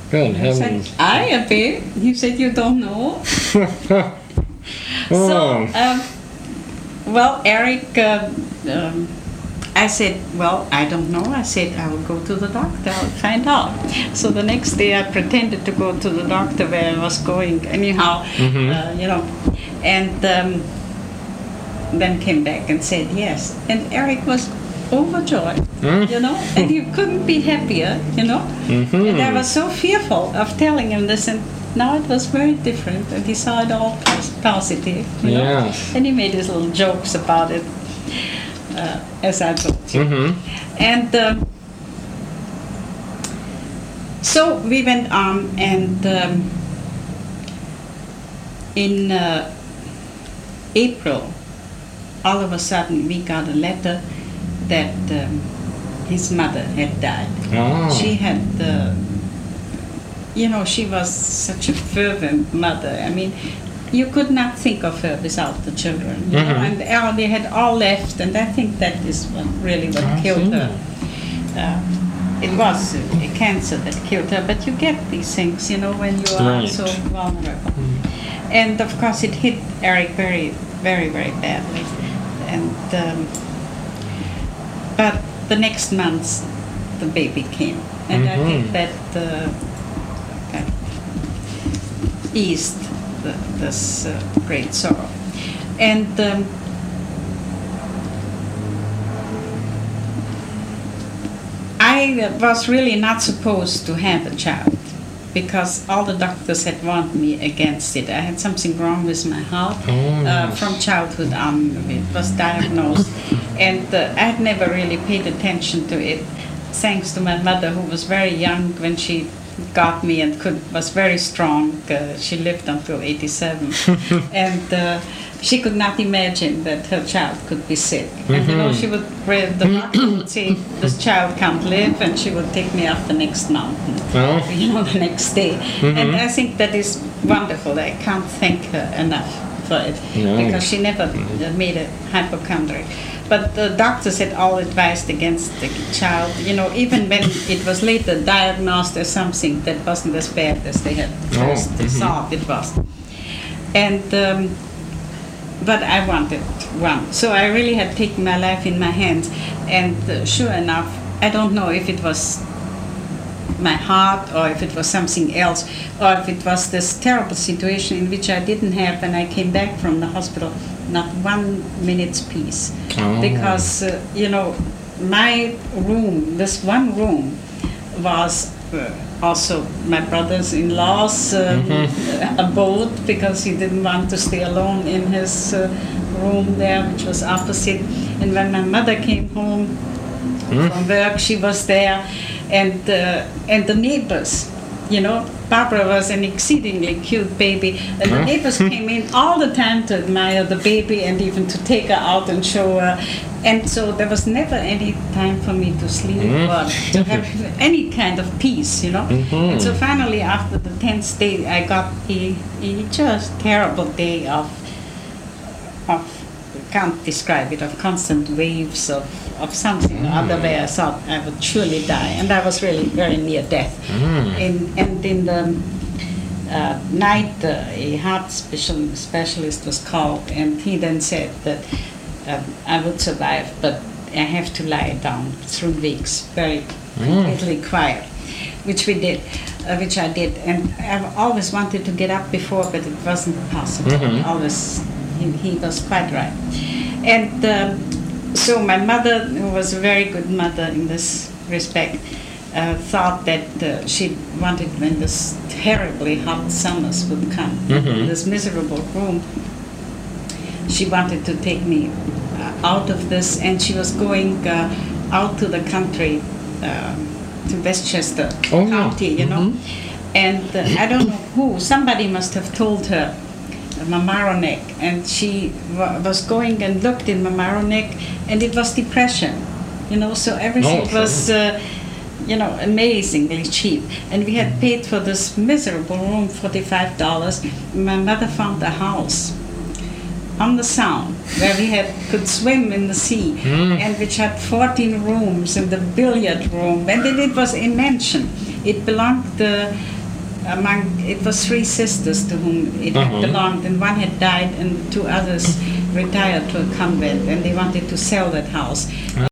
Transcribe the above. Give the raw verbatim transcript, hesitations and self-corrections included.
Good I said, heavens. I a bit. You said you don't know. Oh. So, um, well, Eric, uh, um, I said, well, I don't know. I said, I will go to the doctor. I'll find out. So the next day I pretended to go to the doctor where I was going anyhow, Mhm. uh, you know, and um, then came back and said yes. And Eric was overjoyed, Mm. you know, and he couldn't be happier, you know. Mhm. And I was so fearful of telling him this, and now it was very different, and he saw it all pos- positive, you know. Yes. And he made his little jokes about it, uh, as I told you. Mhm. And um, so we went on, and um, in uh, April, all of a sudden we got a letter that um, his mother had died. Oh. She had, uh, you know, she was such a fervent mother. I mean, you could not think of her without the children, you know, Mhm. and all, they had all left, and I think that is what really what I killed see. her. Uh, it was a, a cancer that killed her, but you get these things, you know, when you are Right. so vulnerable. And of course, it hit Eric very, very, very badly. And um, but the next month, the baby came, and I think Mhm. that uh, kind of eased the, this uh, great sorrow. And um, I was really not supposed to have a child because all the doctors had warned me against it. I had something wrong with my heart Oh, uh, yes. from childhood on. It was diagnosed, and uh, I had never really paid attention to it. Thanks to my mother, who was very young when she got me and could was very strong. Uh, she lived until eighty-seven, and uh, she could not imagine that her child could be sick. And you know, she would the doctor would say, "This child can't live," and she would take me up the next mountain. Oh. You know, the next day. And I think that is wonderful. I can't thank her enough for it No. because she never uh, made a hypochondriac. But the doctors had all advised against the child, you know, even when it was later diagnosed as something that wasn't as bad as they had Oh, first they mhm. thought it was. And, um, but I wanted one. So I really had taken my life in my hands. And uh, sure enough, I don't know if it was my heart or if it was something else or if it was this terrible situation in which I didn't have when I came back from the hospital not one minute's peace. Oh. Because uh, you know, my room, this one room was uh, also my brother's-in-law's um, Mhm. abode because he didn't want to stay alone in his uh, room there, which was opposite. And when my mother came home Mm. from work, she was there, and uh, and the neighbors, you know, Barbara was an exceedingly cute baby, and the Huh? neighbors came in all the time to admire the baby and even to take her out and show her. And so there was never any time for me to sleep Mm. or to have any kind of peace, you know. Mhm. And so finally, after the tenth day, I got a, a just terrible day of of can't describe it, of constant waves of, of something or other where I thought I would surely die, and I was really very near death. Mm. In, and in the uh, night, uh, a heart special, specialist was called, and he then said that um, I would survive, but I have to lie down three weeks, very completely quiet, which we did, uh, which I did, and I've always wanted to get up before, but it wasn't possible. Mhm. Always, he, he was quite right, and. Um, So my mother, who was a very good mother in this respect, uh, thought that uh, she wanted, when this terribly hot summers would come, Mhm. this miserable room, she wanted to take me uh, out of this, and she was going uh, out to the country, um, to Westchester Oh, County, you know. mhm. And uh, I don't know who, somebody must have told her Mamaroneck, and she wa- was going and looked in Mamaroneck, and it was depression, you know, so everything Oh, was, uh, you know, amazingly cheap. And we had paid for this miserable room forty-five dollars. My mother found a house on the Sound where we had could swim in the sea, Mm. and which had fourteen rooms and the billiard room, and then it was a mansion. It belonged uh, among, it was three sisters to whom it had Uh-huh. belonged, and one had died, and two others retired to a convent, and they wanted to sell that house.